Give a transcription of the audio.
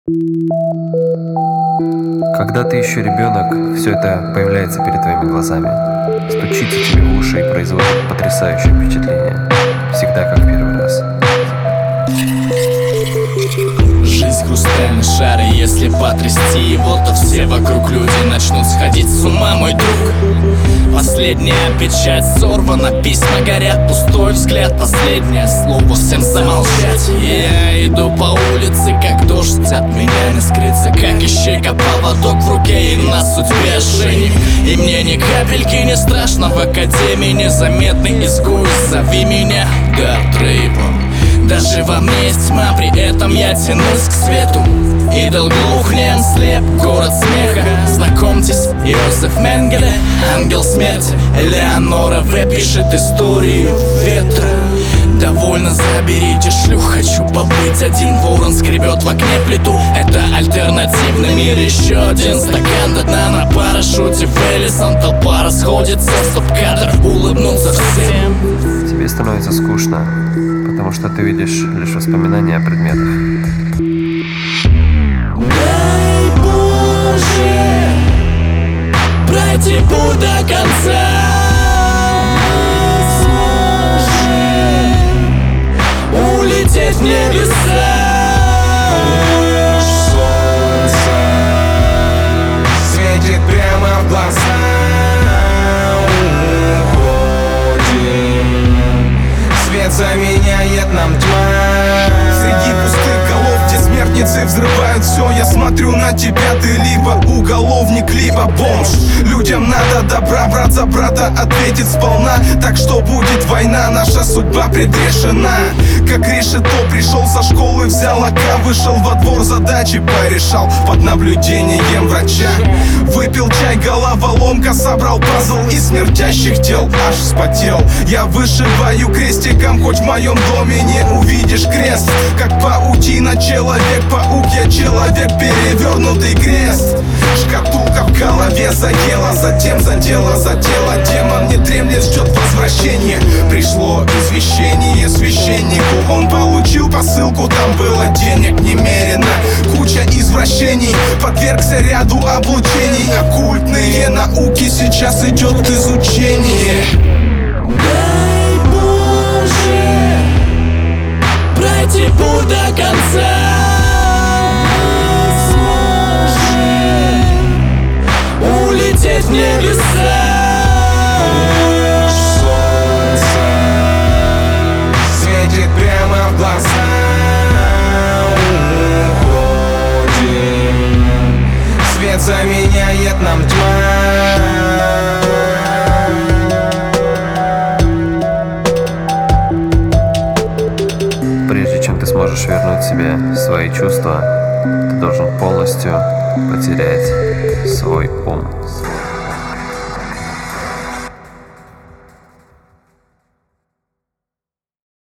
Когда ты еще ребенок, все это появляется перед твоими глазами, стучится тебе в уши и производит потрясающее впечатление. Всегда как в первый раз. Жизнь хрустальный шар, и если потрясти его, то все вокруг люди начнут сходить с ума, мой друг. Последняя печать сорвана, письма горят, пустой взгляд, последнее слово всем замолчать. Я иду по улице, как дождь, от меня не скрыться, как ищейка, поводок в руке и на судьбе ошейник. И мне ни капельки не страшно, в академии незаметный изгой, зови меня Дарт Рейвен. Даже во мне есть тьма, при этом я тянусь к свету. Идол глухнем, слеп, город смеха. Знакомьтесь, Йозеф Менгеле, ангел смерти. Элеонора В. пишет историю ветра. Довольно, заберите шлюх, хочу побыть один. Ворон скребет в окне плиту, это альтернативный мир. Еще один стакан до дна на парашюте в Элисон. Толпа расходится, стоп-кадр, улыбнулся всем. Тебе становится скучно, потому что ты видишь лишь воспоминания о предметах. Дай Боже пройти путь до конца. Сможем улететь в небеса. Солнце светит прямо в глаза. Уходим, свет заменяет нам тьма. Среди пустых голов, где смертницы взрывают все, я смотрю на тебя, ты либо уголовник, либо бомж. Людям надо добра, брат за брата ответит сполна. Так что будет война, наша судьба предрешена. Как решето, пришел со школы, взял АК, вышел во двор, задачи порешал под наблюдением врача. Выпил чай, головоломка, собрал пазл из смертящих тел, аж вспотел. Я вышиваю крестиком, хоть в моем доме не увидишь крест. Как паутина, человек-паук, я человек, перевернутый крест. Шкатулка в голове заела, затем задела за тело. Демон не дремлет, ждет возвращения. Пришло извещение священнику, он получил посылку, там было денег немерено. Куча извращений, подвергся ряду облучений. Оккультные науки, сейчас идет изучение. Дай Боже пройти путь до конца. Сможем улететь в небеса. Солнце светит прямо в глаза. Уходим, свет заменяет нам тьма. Прежде чем ты сможешь вернуть себе свои чувства, ты должен полностью потерять свой ум.